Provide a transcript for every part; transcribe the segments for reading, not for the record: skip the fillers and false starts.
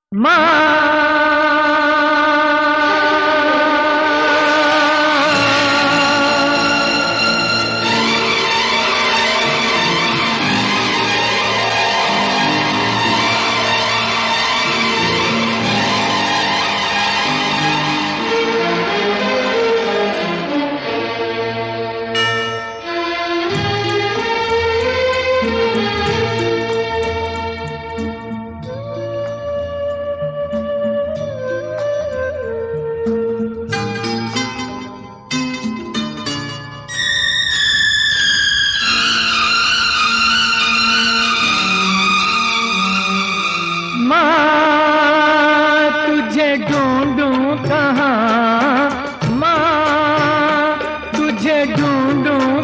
माँ तुझे ढूंढूं कहाँ, माँ तुझे ढूंढूं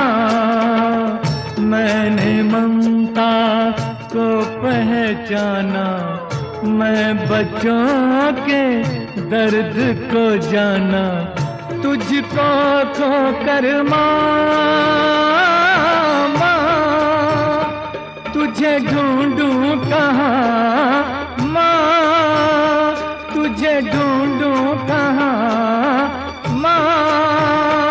कहाँ। मैंने ममता को पहचाना, मैं बच्चों के दर्द को जाना। तुझको खो कर तुझे ढूंढूं कहाँ, माँ तुझे ढूंढूं कहाँ, माँ।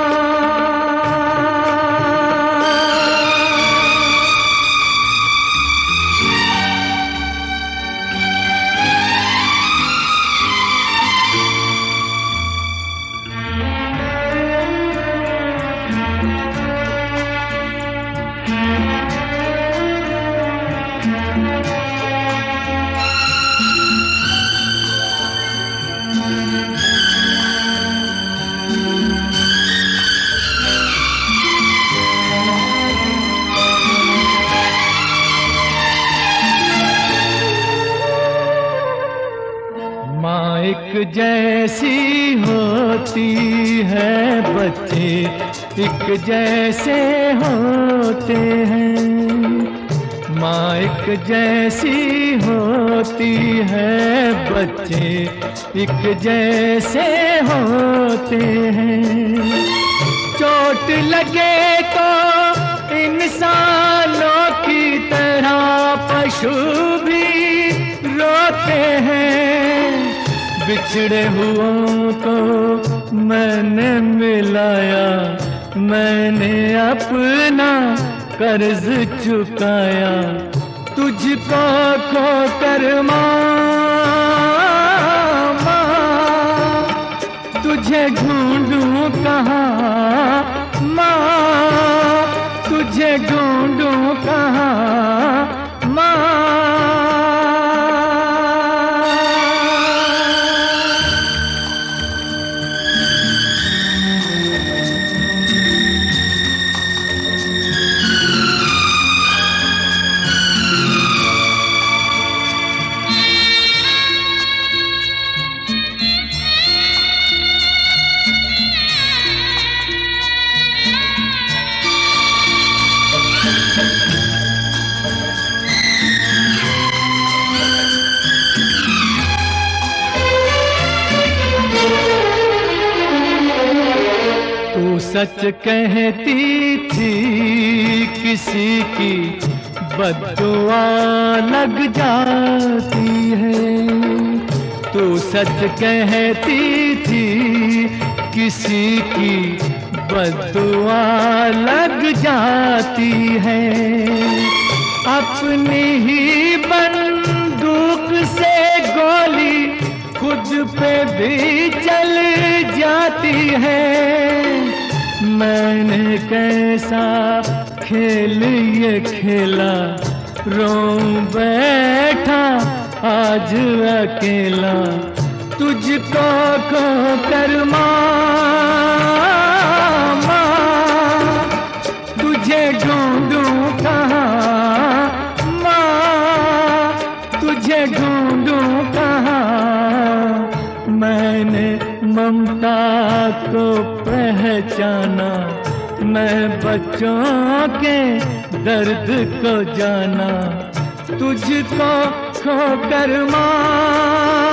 माँ एक जैसी होती है, बच्चे एक जैसे होते हैं। माँ एक जैसी होती है, बच्चे एक जैसे होते हैं। चोट लगे तो इंसानों की तरह पशु भी रोते हैं। बिछड़े हुओं को मैंने मिलाया, मैंने अपना कर्ज चुकाया। तुझको खो कर तुझे ढूंढूं कहाँ, माँ तुझे ढूंढूं कहाँ, माँ। तू सच कहती थी, किसी की बद्दुआ लग जाती है। तू सच कहती थी, किसी की बद्दुआ लग जाती है। अपनी ही बंदूक से गोली खुद पे भी चल जाती है। मैंने कैसा खेल ये खेला, रो बैठा आज अकेला। तुझको खो कर तुझे ढूंढूं कहाँ, माँ तुझे ढूंढूं कहाँ। मैंने ममता को पहचाना, मैं बच्चों के दर्द को जाना। तुझको खो कर